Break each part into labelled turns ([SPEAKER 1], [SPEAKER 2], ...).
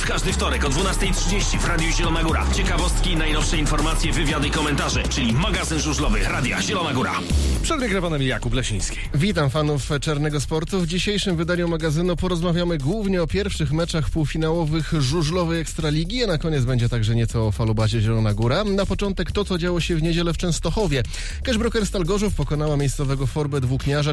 [SPEAKER 1] każdy wtorek o 12:30 w Radiu Zielona Góra. Ciekawostki, najnowsze informacje, wywiady, komentarze, czyli magazyn żużlowy Radia Zielona Góra.
[SPEAKER 2] Przed mikrofonem Jakub Lesiński.
[SPEAKER 3] Witam fanów czarnego sportu. W dzisiejszym wydaniu magazynu porozmawiamy głównie o pierwszych meczach półfinałowych żużlowej Ekstraligi, a na koniec będzie także nieco o Falubazie Zielona Góra. Na początek to, co działo się w niedzielę w Częstochowie. Cashbroker Stal Gorzów pokonała miejscowego Forbet Włókniarza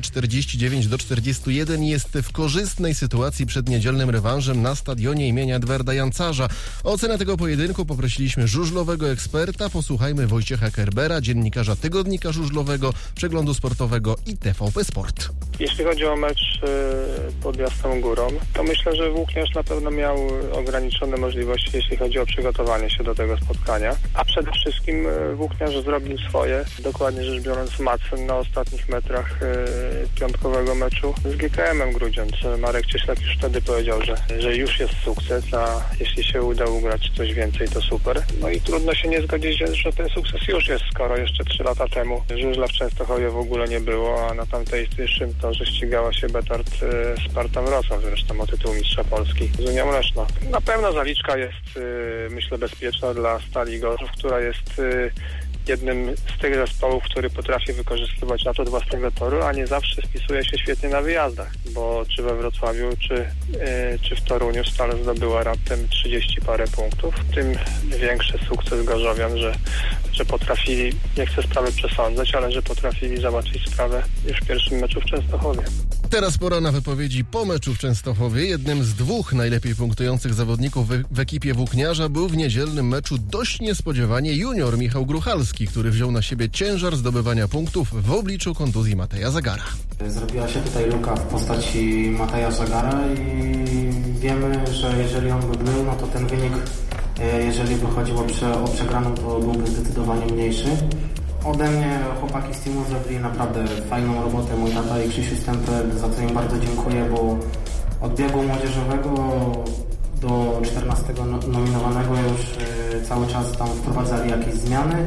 [SPEAKER 3] 49-41 i jest w korzystnej sytuacji przed niedzielnym rewanżem na stadionie imienia Edwarda Jancarza. O ocenę tego pojedynku poprosiliśmy żużlowego eksperta. Posłuchajmy Wojciecha Kerbera, dziennikarza Tygodnika Żużlowego, Przeglądu Sportowego i TVP Sport.
[SPEAKER 4] Jeśli chodzi o mecz pod Jasną Górą, to myślę, że Włókniarz na pewno miał ograniczone możliwości, jeśli chodzi o przygotowanie się do tego spotkania. A przede wszystkim Włókniarz zrobił swoje, dokładnie rzecz biorąc Madsen na ostatnich metrach piątkowego meczu z GKM-em Grudziądz. Marek Cieślak już wtedy powiedział, że już jest sukces, a jeśli się uda ugrać coś więcej, to super. No i trudno się nie zgodzić, że ten sukces już jest, skoro jeszcze 3 lata temu żużla w Częstochowie w ogóle nie było, a na tamtejszym torze ścigała się Betard Sparta Wrocław, zresztą o tytuł mistrza Polski z Unią Leszno. Na pewno zaliczka jest, myślę, bezpieczna dla Stali Gorzów, która jest jednym z tych zespołów, który potrafi wykorzystywać atut własnego toru, a nie zawsze spisuje się świetnie na wyjazdach, bo czy we Wrocławiu, czy w Toruniu Stal zdobyła raptem 30 parę punktów. Tym większy sukces Gorzowian, że potrafili, nie chcę sprawy przesądzać, ale że potrafili załatwić sprawę już w pierwszym meczu w Częstochowie.
[SPEAKER 3] Teraz pora na wypowiedzi po meczu w Częstochowie. Jednym z 2 najlepiej punktujących zawodników w ekipie Włókniarza był w niedzielnym meczu dość niespodziewanie junior Michał Gruchalski, który wziął na siebie ciężar zdobywania punktów w obliczu kontuzji Mateja Zagara.
[SPEAKER 5] Zrobiła się tutaj luka w postaci Mateja Zagara i wiemy, że jeżeli on by był, no to ten wynik, jeżeli by chodziło o przegraną, to byłby zdecydowanie mniejszy. Ode mnie chłopaki z teamu zrobili naprawdę fajną robotę. Mój tata i Krzysiu Stempel, za co im bardzo dziękuję, bo od biegu młodzieżowego do 14 nominowanego już cały czas tam wprowadzali jakieś zmiany.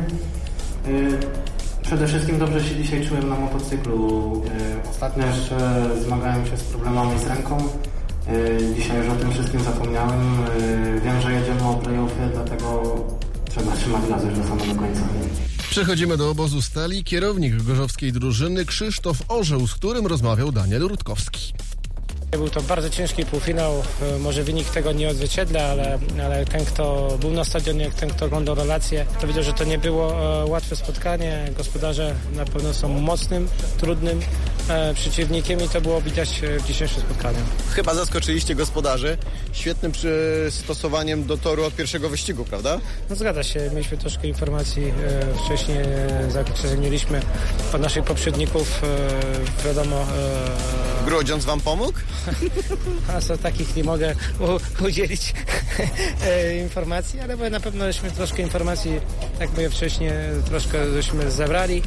[SPEAKER 5] Przede wszystkim dobrze się dzisiaj czułem na motocyklu. Ostatnio jeszcze zmagałem się z problemami z ręką. Dzisiaj już o tym wszystkim zapomniałem. Wiem, że jedziemy o play-offy, dlatego trzeba trzymać gaz już do samego końca.
[SPEAKER 3] Przechodzimy do obozu Stali. Kierownik gorzowskiej drużyny Krzysztof Orzeł, z którym rozmawiał Daniel Rutkowski.
[SPEAKER 6] Był to bardzo ciężki półfinał, może wynik tego nie odzwierciedla, ale ten, kto był na stadionie, ten, kto oglądał relacje, to widział, że to nie było łatwe spotkanie. Gospodarze na pewno są mocnym, trudnym przeciwnikiem i to było widać w dzisiejszym spotkaniu.
[SPEAKER 7] Chyba zaskoczyliście gospodarzy świetnym przystosowaniem do toru od pierwszego wyścigu, prawda?
[SPEAKER 6] No zgadza się, mieliśmy troszkę informacji wcześniej, mieliśmy od naszych poprzedników, wiadomo...
[SPEAKER 7] Grudziądz wam pomógł?
[SPEAKER 6] A co takich nie mogę udzielić informacji, ale na pewno żeśmy troszkę informacji, jak mówię wcześniej, troszkę żeśmy zebrali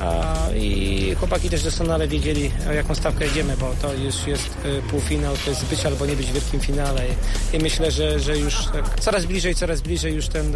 [SPEAKER 6] i chłopaki też doskonale wiedzieli, o jaką stawkę jedziemy, bo to już jest półfinał, to jest być albo nie być w wielkim finale i myślę, że już tak coraz bliżej już ten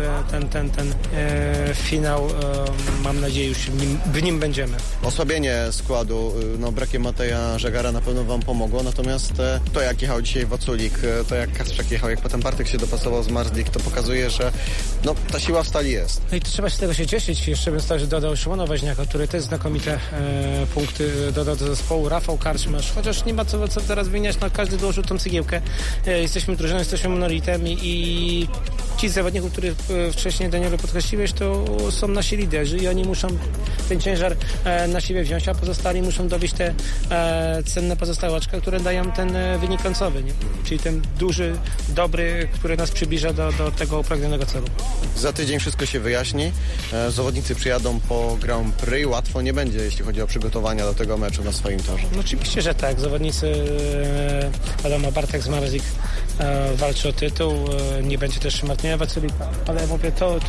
[SPEAKER 6] finał, mam nadzieję, już w nim będziemy.
[SPEAKER 7] Osłabienie składu, brakiem Mateja Żagara na pewno wam pomogło, natomiast to jak jechał dzisiaj Waculik, to jak Kasprzak jechał, jak potem Bartek się dopasował z Marsdik, to pokazuje, że ta siła w Stali jest.
[SPEAKER 6] No i to trzeba się z tego się cieszyć. Jeszcze bym dodał Szymona Woźniaka, który też znakomite punkty dodał do zespołu. Rafał Karczmasz, chociaż nie ma co teraz wymieniać, każdy dołożył tą cegiełkę. Jesteśmy drużyną, jesteśmy monolitem i ci zawodników, których wcześniej, Danielu, podkreśliłeś, to są nasi liderzy i oni muszą ten ciężar na siebie wziąć, a pozostali muszą dowieść te cenne pozostałoczka, które dają ten wynik końcowy, nie? Czyli ten duży, dobry, który nas przybliża do tego upragnionego celu.
[SPEAKER 7] Za tydzień wszystko się wyjaśni. Zawodnicy przyjadą po Grand Prix. Łatwo nie będzie, jeśli chodzi o przygotowania do tego meczu na swoim torze.
[SPEAKER 6] No oczywiście, że tak. Zawodnicy, wiadomo, Bartek z Marzik walczy o tytuł. Nie będzie też Martina Waculika. Ale mówię, to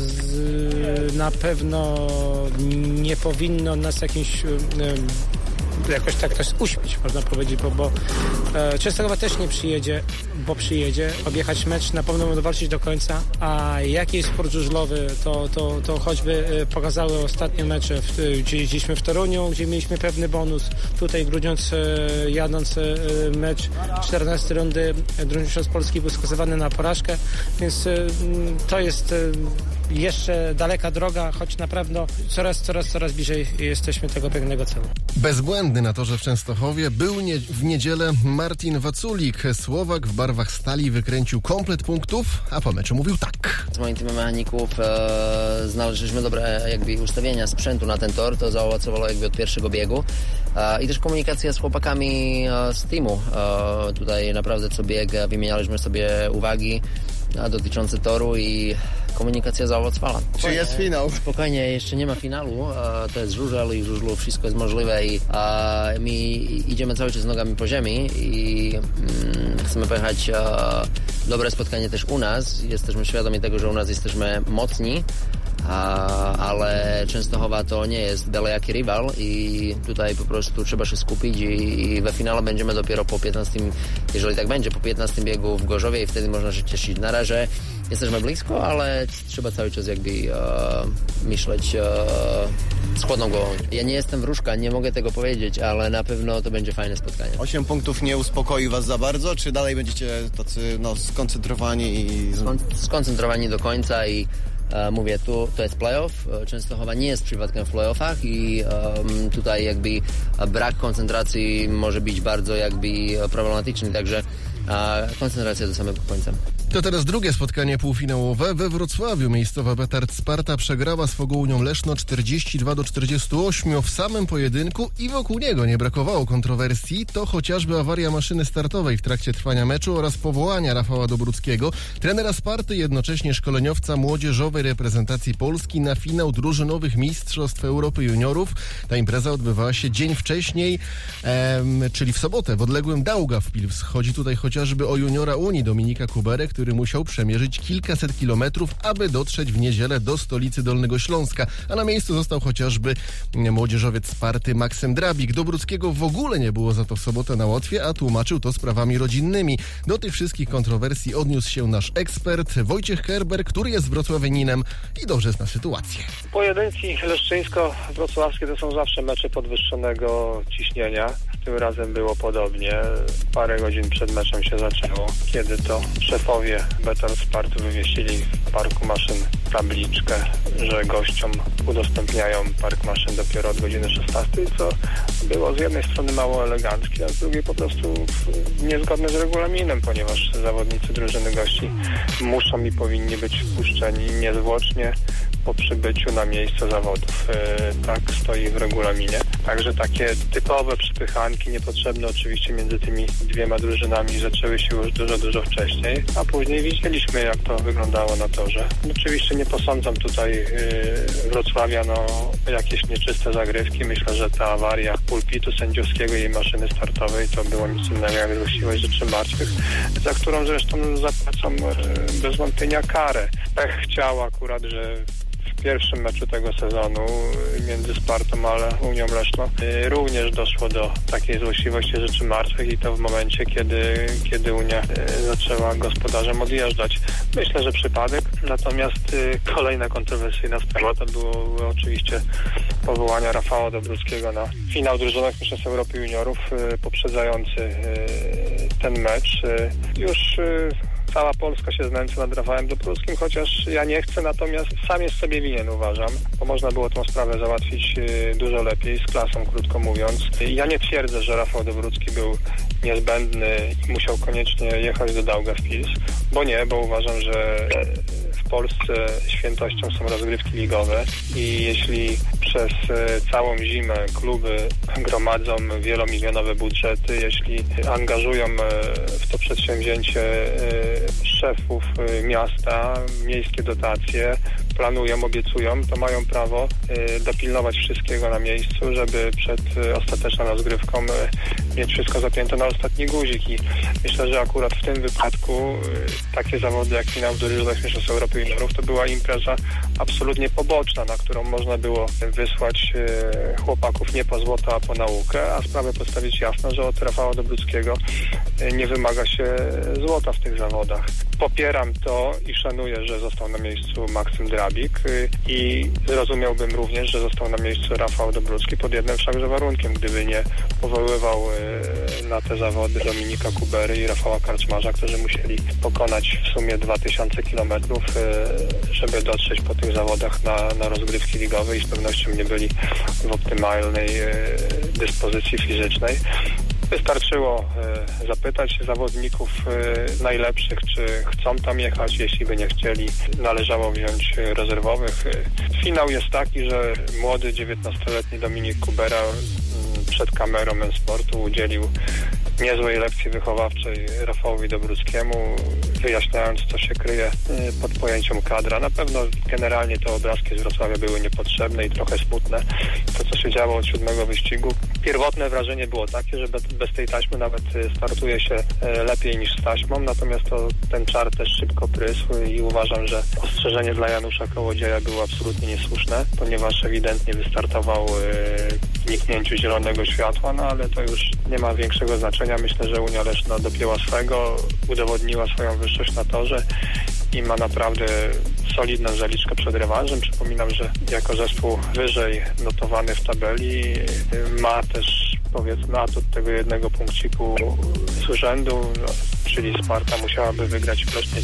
[SPEAKER 6] na pewno nie powinno nas jakimś jakoś tak też uśpić, można powiedzieć, bo Częstochowa też nie przyjedzie, bo przyjedzie objechać mecz, na pewno dowalczyć do końca, a jaki jest sport żużlowy, to choćby pokazały ostatnie mecze, gdzie jeździliśmy w Toruniu, gdzie mieliśmy pewny bonus, tutaj w Grudziądz jadąc mecz 14 rundy drużyny z Polski był skazywany na porażkę, więc to jest jeszcze daleka droga, choć na pewno coraz bliżej jesteśmy tego pięknego celu.
[SPEAKER 3] Bezbłędny na torze w Częstochowie był w niedzielę Martin Waculik. Słowak w barwach Stali wykręcił komplet punktów, a po meczu mówił tak.
[SPEAKER 8] Z moim teamem mechaników znaleźliśmy dobre ustawienia sprzętu na ten tor, to zaowocowało od pierwszego biegu i też komunikacja z chłopakami z teamu. Tutaj naprawdę co bieg wymienialiśmy sobie uwagi dotyczące toru i komunikacja zaowocowała.
[SPEAKER 7] Czy jest finał?
[SPEAKER 8] Spokojnie, jeszcze nie ma finału, to jest żużel i w żużlu wszystko jest możliwe i my idziemy cały czas nogami po ziemi i chcemy pojechać dobre spotkanie też u nas. Jesteśmy świadomi tego, że u nas jesteśmy mocni, ale Częstochowa to nie jest daleki rywal i tutaj po prostu trzeba się skupić i we finale będziemy dopiero po 15, jeżeli tak będzie, po 15 biegu w Gorzowie i wtedy można się cieszyć. Na razie jesteśmy blisko, ale trzeba cały czas myśleć z chłodną głową. Ja nie jestem wróżka, nie mogę tego powiedzieć, ale na pewno to będzie fajne spotkanie.
[SPEAKER 7] 8 punktów nie uspokoi was za bardzo, czy dalej będziecie tacy skoncentrowani
[SPEAKER 8] skoncentrowani do końca i mówię, to jest playoff. Częstochowa nie jest przypadkiem w playoffach i tutaj brak koncentracji może być bardzo problematyczny, także koncentracja do samego końca.
[SPEAKER 3] To teraz drugie spotkanie półfinałowe. We Wrocławiu miejscowa Betard Sparta przegrała z Fogołunią Leszno 42-48 w samym pojedynku i wokół niego nie brakowało kontrowersji. To chociażby awaria maszyny startowej w trakcie trwania meczu oraz powołania Rafała Dobruckiego, trenera Sparty, jednocześnie szkoleniowca młodzieżowej reprezentacji Polski na finał drużynowych Mistrzostw Europy Juniorów. Ta impreza odbywała się dzień wcześniej, czyli w sobotę w odległym Daugavpils. Chodzi tutaj chociażby o juniora Unii Dominika Kuberę, który musiał przemierzyć kilkaset kilometrów, aby dotrzeć w niedzielę do stolicy Dolnego Śląska, a na miejscu został chociażby młodzieżowiec Sparty Maksym Drabik. Dobruckiego w ogóle nie było za to w sobotę na Łotwie, a tłumaczył to sprawami rodzinnymi. Do tych wszystkich kontrowersji odniósł się nasz ekspert Wojciech Kerber, który jest wrocławianinem i dobrze zna sytuację.
[SPEAKER 4] Pojedynki leszczyńsko-wrocławskie to są zawsze mecze podwyższonego ciśnienia. Tym razem było podobnie. Parę godzin przed meczem się zaczęło, kiedy to szefowie Betard Sparty wymieścili w parku maszyn tabliczkę, że gościom udostępniają park maszyn dopiero od godziny 16, co było z jednej strony mało eleganckie, a z drugiej po prostu niezgodne z regulaminem, ponieważ zawodnicy drużyny gości muszą i powinni być wpuszczeni niezwłocznie po przybyciu na miejsce zawodów. Tak stoi w regulaminie. Także takie typowe przypychanki, niepotrzebne oczywiście między tymi dwiema drużynami zaczęły się już dużo wcześniej, a później widzieliśmy, jak to wyglądało na torze. Oczywiście nie posądzam tutaj Wrocławia o jakieś nieczyste zagrywki. Myślę, że ta awaria pulpitu sędziowskiego i maszyny startowej to było nic innego jak złośliwość rzeczy martwych, za którą zresztą zapłacą bez wątpienia karę. Pech chciał akurat, że w pierwszym meczu tego sezonu między Spartą a Unią Leszno również doszło do takiej złośliwości rzeczy martwych i to w momencie, kiedy Unia zaczęła gospodarzem odjeżdżać. Myślę, że przypadek. Natomiast kolejna kontrowersyjna sprawa to było oczywiście powołania Rafała Dobruckiego na finał drużynowych Mistrzostw Europy Juniorów poprzedzający ten mecz. Już cała Polska się znęca nad Rafałem Dobruckim, chociaż ja nie chcę, natomiast sam jest sobie winien, uważam, bo można było tą sprawę załatwić dużo lepiej, z klasą, krótko mówiąc. Ja nie twierdzę, że Rafał Dobrucki był niezbędny i musiał koniecznie jechać do Daugavpils, bo uważam, że w Polsce świętością są rozgrywki ligowe i jeśli przez całą zimę kluby gromadzą wielomilionowe budżety, jeśli angażują w to przedsięwzięcie szefów miasta, miejskie dotacje planują, obiecują, to mają prawo dopilnować wszystkiego na miejscu, żeby przed ostateczną rozgrywką mieć wszystko zapięte na ostatni guzik. I myślę, że akurat w tym wypadku takie zawody jak finał w Dużych Mistrzostw Europy Juniorów to była impreza absolutnie poboczna, na którą można było wysłać chłopaków nie po złoto, a po naukę, a sprawę postawić jasno, że od Rafała Dobruckiego nie wymaga się złota w tych zawodach. Popieram to i szanuję, że został na miejscu Maksym Drabik i zrozumiałbym również, że został na miejscu Rafał Dobrucki pod jednym wszakże warunkiem, gdyby nie powoływał na te zawody Dominika Kubery i Rafała Karczmarza, którzy musieli pokonać w sumie 2000 kilometrów, żeby dotrzeć po tych zawodach na rozgrywki ligowe i z pewnością nie byli w optymalnej dyspozycji fizycznej. Wystarczyło zapytać zawodników najlepszych, czy chcą tam jechać. Jeśli by nie chcieli, należało wziąć rezerwowych. Finał jest taki, że młody 19-letni Dominik Kubera przed kamerą M-Sportu udzielił niezłej lekcji wychowawczej Rafałowi Dobruckiemu, wyjaśniając, co się kryje pod pojęciem kadra. Na pewno generalnie te obrazki z Wrocławia były niepotrzebne i trochę smutne. To, co się działo od 7. wyścigu. Pierwotne wrażenie było takie, że bez tej taśmy nawet startuje się lepiej niż z taśmą, natomiast ten czar też szybko prysł i uważam, że ostrzeżenie dla Janusza Kołodzieja było absolutnie niesłuszne, ponieważ ewidentnie wystartował w niknięciu zielonego światła, no ale to już nie ma większego znaczenia. Myślę, że Unia Leszno dopięła swego, udowodniła swoją wyższość na torze i ma naprawdę solidną zaliczkę przed rewanżem. Przypominam, że jako zespół wyżej notowany w tabeli ma też, powiedzmy, atut tego jednego punkciku z urzędu, czyli Sparta musiałaby wygrać rocznie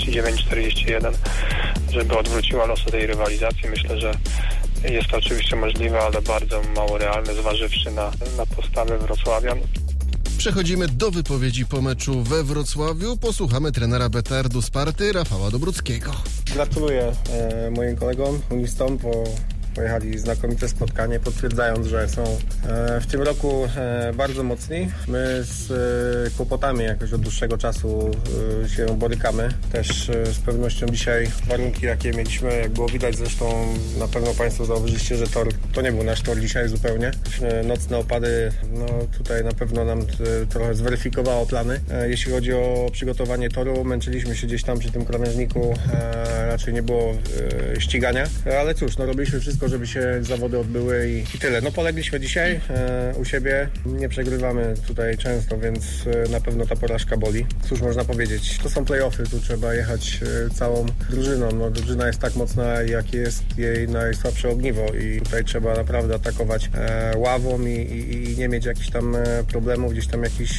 [SPEAKER 4] 49-41, żeby odwróciła losy tej rywalizacji. Myślę, że jest to oczywiście możliwe, ale bardzo mało realne, zważywszy na postawę wrocławian.
[SPEAKER 3] Przechodzimy do wypowiedzi po meczu we Wrocławiu. Posłuchamy trenera Betardu Sparty Rafała Dobruckiego.
[SPEAKER 9] Gratuluję moim kolegom unistom, bo pojechali znakomite spotkanie, potwierdzając, że są w tym roku bardzo mocni. My z kłopotami jakoś od dłuższego czasu się borykamy. Też z pewnością dzisiaj warunki, jakie mieliśmy, jak było widać zresztą, na pewno Państwo zauważyliście, że tor to nie był nasz tor dzisiaj zupełnie. Nocne opady, no tutaj na pewno nam trochę zweryfikowało plany. Jeśli chodzi o przygotowanie toru, męczyliśmy się gdzieś tam przy tym krawężniku, raczej nie było ścigania, ale cóż, no robiliśmy wszystko, żeby się zawody odbyły i tyle. No polegliśmy dzisiaj u siebie, nie przegrywamy tutaj często, więc na pewno ta porażka boli. Cóż można powiedzieć, to są play-offy, tu trzeba jechać całą drużyną. No, drużyna jest tak mocna, jakie jest jej najsłabsze ogniwo i tutaj trzeba naprawdę atakować ławą i nie mieć jakichś tam problemów, gdzieś tam jakichś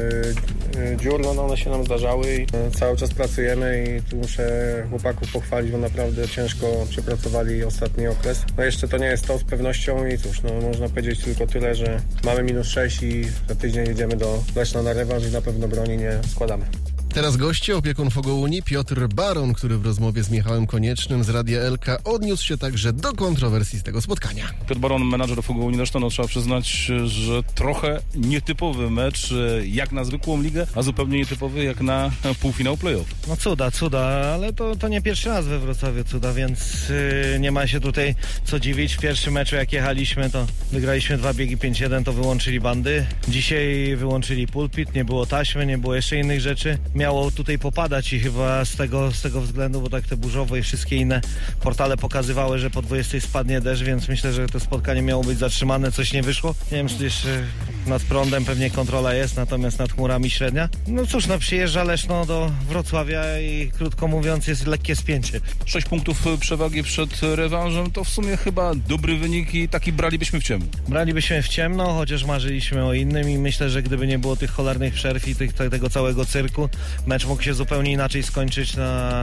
[SPEAKER 9] dziur, no one się nam zdarzały i cały czas pracujemy i tu muszę chłopaków pochwalić, bo naprawdę ciężko przepracowali ostatni okres. No jeszcze to nie jest to z pewnością i cóż, no można powiedzieć tylko tyle, że mamy -6 i za tydzień jedziemy do Leszna na rewanż i na pewno broni nie składamy.
[SPEAKER 3] Teraz goście, opiekun Fogołuni Piotr Baron, który w rozmowie z Michałem Koniecznym z Radia Elka odniósł się także do kontrowersji z tego spotkania.
[SPEAKER 10] Piotr Baron, menadżer Fogołuni, zresztą no, trzeba przyznać, że trochę nietypowy mecz jak na zwykłą ligę, a zupełnie nietypowy jak na półfinał play-off.
[SPEAKER 11] No cuda, ale to nie pierwszy raz we Wrocławiu cuda, więc nie ma się tutaj co dziwić. W pierwszym meczu jak jechaliśmy, to wygraliśmy 2 biegi 5-1, to wyłączyli bandy. Dzisiaj wyłączyli pulpit, nie było taśmy, nie było jeszcze innych rzeczy. Miało tutaj popadać i chyba z tego względu, bo tak te burzowe i wszystkie inne portale pokazywały, że po 20 spadnie deszcz, więc myślę, że to spotkanie miało być zatrzymane, coś nie wyszło. Nie wiem, czy jeszcze nad prądem pewnie kontrola jest, natomiast nad chmurami średnia. No cóż, no przyjeżdża Leszno do Wrocławia i krótko mówiąc jest lekkie spięcie.
[SPEAKER 10] 6 punktów przewagi przed rewanżem to w sumie chyba dobry wynik i taki bralibyśmy w ciemno.
[SPEAKER 11] Bralibyśmy w ciemno, chociaż marzyliśmy o innym i myślę, że gdyby nie było tych cholernych przerw i tego całego cyrku, mecz mógł się zupełnie inaczej skończyć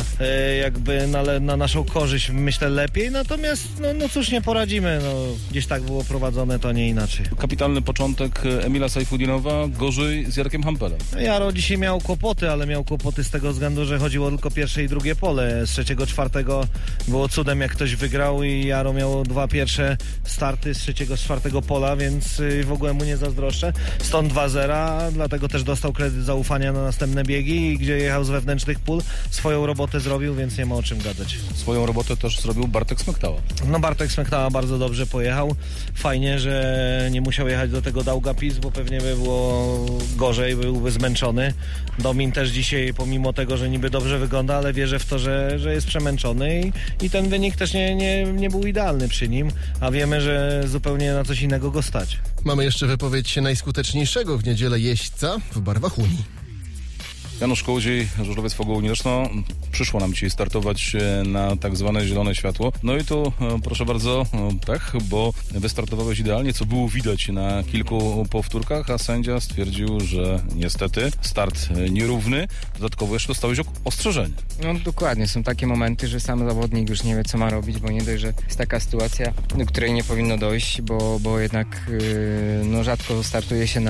[SPEAKER 11] na naszą korzyść, myślę lepiej, natomiast no cóż, nie poradzimy, no, gdzieś tak było prowadzone, to nie inaczej.
[SPEAKER 10] Kapitalny początek Emila Sajfudinowa, gorzej z Jarkiem Hampelem.
[SPEAKER 11] Jaro dzisiaj miał kłopoty, ale miał kłopoty z tego względu, że chodziło tylko pierwsze i drugie pole. Z trzeciego, czwartego było cudem, jak ktoś wygrał i Jaro miał 2 pierwsze starty z trzeciego, z czwartego pola, więc w ogóle mu nie zazdroszczę. Stąd 2-0, dlatego też dostał kredyt zaufania na następne biegi, gdzie jechał z wewnętrznych pól. Swoją robotę zrobił, więc nie ma o czym gadać.
[SPEAKER 10] Swoją robotę też zrobił Bartek Smektała.
[SPEAKER 11] No Bartek Smektała bardzo dobrze pojechał. Fajnie, że nie musiał jechać do tego Daugavpils, bo pewnie by było gorzej, byłby zmęczony. Domin też dzisiaj, pomimo tego, że niby dobrze wygląda, ale wierzę w to, że jest przemęczony i ten wynik też nie był idealny przy nim, a wiemy, że zupełnie na coś innego go stać.
[SPEAKER 3] Mamy jeszcze wypowiedź najskuteczniejszego w niedzielę jeźdźca w barwach Unii.
[SPEAKER 10] Janusz Kołodziej, żużlowiec Fogą Unii Leszno. Przyszło nam dzisiaj startować na tak zwane zielone światło. No i tu, proszę bardzo, pech, bo wystartowałeś idealnie, co było widać na kilku powtórkach, a sędzia stwierdził, że niestety start nierówny. Dodatkowo jeszcze dostałeś ostrzeżenie.
[SPEAKER 12] No dokładnie, są takie momenty, że sam zawodnik już nie wie, co ma robić, bo nie dość, że jest taka sytuacja, do której nie powinno dojść, bo jednak no, rzadko startuje się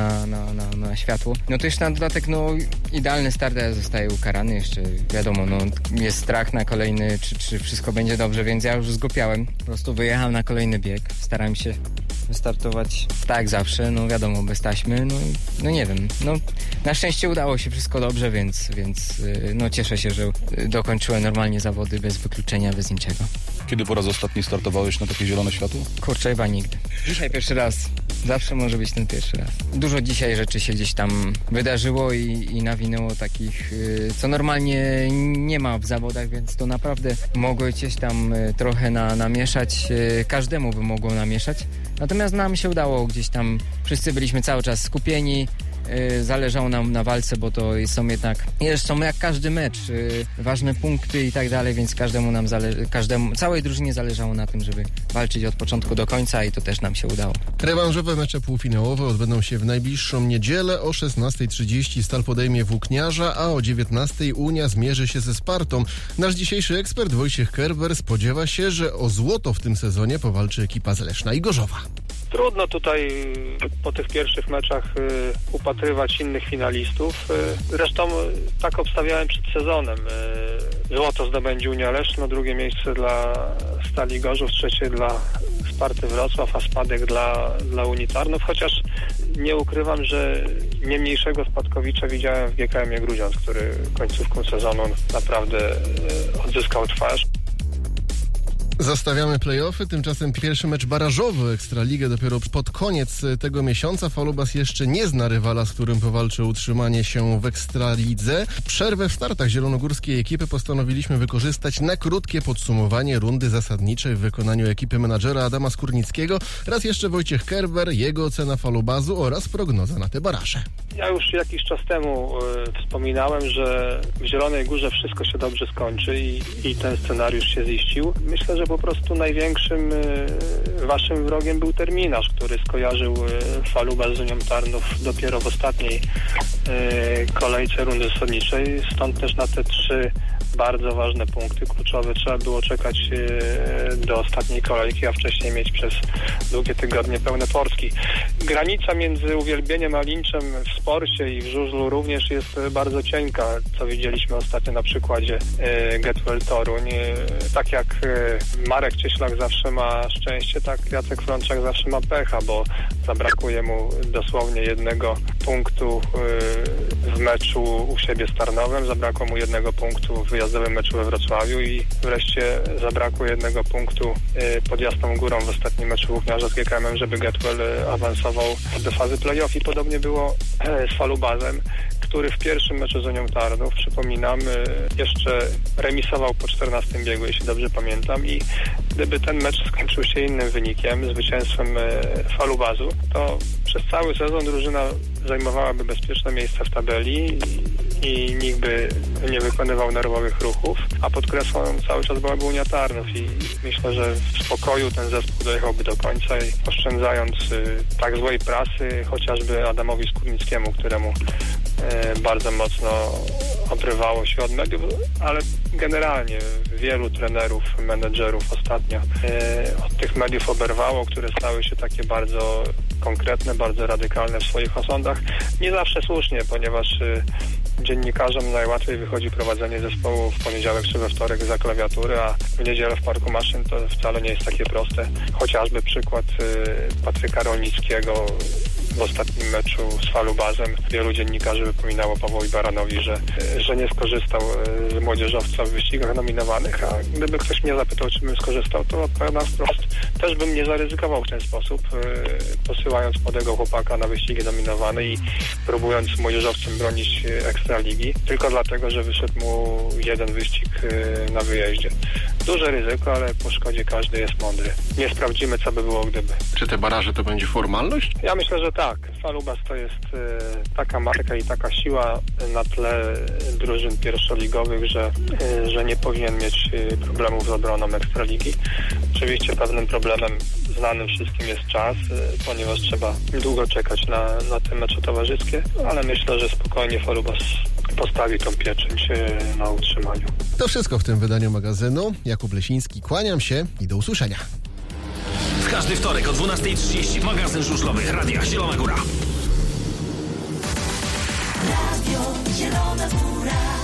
[SPEAKER 12] na światło. No to jeszcze na dodatek, no idealny start, a zostaje ukarany jeszcze, wiadomo, no jest strach na kolejny, czy wszystko będzie dobrze, więc ja już zgłupiałem. Po prostu wyjechałem na kolejny bieg, starałem się wystartować tak zawsze, no wiadomo, bez taśmy, no nie wiem, no na szczęście udało się wszystko dobrze, więc no cieszę się, że dokończyłem normalnie zawody bez wykluczenia, bez niczego.
[SPEAKER 10] Kiedy po raz ostatni startowałeś na takie zielone światło?
[SPEAKER 12] Kurczę, chyba nigdy. Dzisiaj pierwszy raz. Zawsze może być ten pierwszy raz. Dużo dzisiaj rzeczy się gdzieś tam wydarzyło i nawinęło takich, co normalnie nie ma w zawodach, więc to naprawdę mogło gdzieś tam trochę namieszać. Każdemu by mogło namieszać. Natomiast nam się udało gdzieś tam, wszyscy byliśmy cały czas skupieni. Zależało nam na walce, bo to są jednak, są jak każdy mecz, ważne punkty i tak dalej, więc całej drużynie zależało na tym, żeby walczyć od początku do końca i to też nam się udało.
[SPEAKER 3] Rewanżowe mecze półfinałowe odbędą się w najbliższą niedzielę. O 16:30 Stal podejmie Włókniarza, a o 19:00 Unia zmierzy się ze Spartą. Nasz dzisiejszy ekspert Wojciech Kerber spodziewa się, że o złoto w tym sezonie powalczy ekipa z Leszna i Gorzowa.
[SPEAKER 4] Trudno tutaj po tych pierwszych meczach upatrywać innych finalistów. Zresztą tak obstawiałem przed sezonem. Złoto zdobędzie Unia Leszno, drugie miejsce dla Stali Gorzów, trzecie dla Sparty Wrocław, a spadek dla Unii Tarnów, chociaż nie ukrywam, że nie mniejszego spadkowicza widziałem w GKM-ie Grudziądz, który końcówką sezonu naprawdę odzyskał twarz.
[SPEAKER 3] Zastawiamy play-offy, tymczasem pierwszy mecz barażowy Ekstraligę dopiero pod koniec tego miesiąca. Falubas jeszcze nie zna rywala, z którym powalczy o utrzymanie się w Ekstralidze. Przerwę w startach zielonogórskiej ekipy postanowiliśmy wykorzystać na krótkie podsumowanie rundy zasadniczej w wykonaniu ekipy menadżera Adama Skórnickiego. Raz jeszcze Wojciech Kerber, jego ocena Falubazu oraz prognoza na te baraże.
[SPEAKER 4] Ja już jakiś czas temu wspominałem, że w Zielonej Górze wszystko się dobrze skończy i ten scenariusz się ziścił. Myślę, że po prostu największym waszym wrogiem był terminarz, który skojarzył Falubas z Unią Tarnów dopiero w ostatniej kolejce rundy zasadniczej. Stąd też na te 3 bardzo ważne punkty kluczowe trzeba było czekać do ostatniej kolejki, a wcześniej mieć przez długie tygodnie pełne portki. Granica między uwielbieniem a linczem w sporcie i w żużlu również jest bardzo cienka, co widzieliśmy ostatnio na przykładzie Getwell Toruń. Tak jak Marek Cieślak zawsze ma szczęście, tak Jacek Frączak zawsze ma pecha, bo zabrakuje mu dosłownie 1 punktu w meczu u siebie z Tarnowem, zabrakło mu 1 punktu w wyjazdowym meczu we Wrocławiu i wreszcie zabrakło 1 punktu pod Jasną Górą w ostatnim meczu Włókniarza z GKM-em, żeby Getwell awansował do fazy play-off i podobnie było z Falubazem, który w pierwszym meczu z Unią Tarnów, przypominam, jeszcze remisował po 14 biegu, jeśli dobrze pamiętam, i gdyby ten mecz skończył się innym wynikiem, zwycięstwem Falubazu, to przez cały sezon drużyna zajmowałaby bezpieczne miejsce w tabeli i nikt by nie wykonywał nerwowych ruchów, a pod kresą cały czas byłaby Unia Tarnów i myślę, że w spokoju ten zespół dojechałby do końca i oszczędzając tak złej prasy chociażby Adamowi Skórnickiemu, któremu bardzo mocno obrywało się od mediów, ale generalnie wielu trenerów, menedżerów ostatnio od tych mediów oberwało, które stały się takie bardzo konkretne, bardzo radykalne w swoich osądach. Nie zawsze słusznie, ponieważ dziennikarzom najłatwiej wychodzi prowadzenie zespołu w poniedziałek czy we wtorek za klawiatury, a w niedzielę w Parku Maszyn to wcale nie jest takie proste. Chociażby przykład Patryka Rolnickiego w ostatnim meczu z Falubazem. Wielu dziennikarzy wypominało Pawłowi Baranowi, że nie skorzystał z młodzieżowca w wyścigach nominowanych, a gdyby ktoś mnie zapytał, czy bym skorzystał, to odpowiadam wprost. Też bym nie zaryzykował w ten sposób, posyłając młodego chłopaka na wyścigi nominowane i próbując młodzieżowcem bronić Ekstraligi, tylko dlatego, że wyszedł mu jeden wyścig na wyjeździe. Duże ryzyko, ale po szkodzie każdy jest mądry. Nie sprawdzimy, co by było gdyby.
[SPEAKER 3] Czy te baraże to będzie formalność?
[SPEAKER 4] Ja myślę, że tak. Falubas to jest taka marka i taka siła na tle drużyn pierwszoligowych, że nie powinien mieć problemów z obroną Ekstraligi. Oczywiście pewnym problemem znanym wszystkim jest czas, ponieważ trzeba długo czekać na te mecze towarzyskie, ale myślę, że spokojnie Falubas postawi tą pieczęć na utrzymaniu.
[SPEAKER 3] To wszystko w tym wydaniu magazynu. Jakub Lesiński, kłaniam się i do usłyszenia.
[SPEAKER 1] W każdy wtorek o 12:30 magazyn żużlowy Radia Zielona Góra.
[SPEAKER 13] Radio Zielona Góra.